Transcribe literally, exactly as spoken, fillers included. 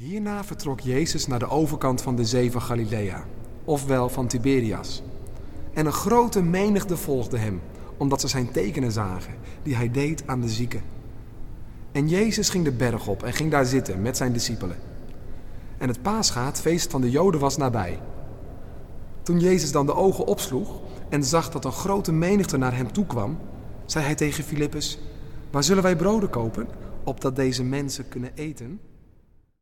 Hierna vertrok Jezus naar de overkant van de zee van Galilea, ofwel van Tiberias. En een grote menigte volgde hem, omdat ze zijn tekenen zagen, die hij deed aan de zieken. En Jezus ging de berg op en ging daar zitten met zijn discipelen. En het Pascha, het feest van de Joden, was nabij. Toen Jezus dan de ogen opsloeg en zag dat een grote menigte naar hem toe kwam, zei hij tegen Filippus: waar zullen wij broden kopen, opdat deze mensen kunnen eten?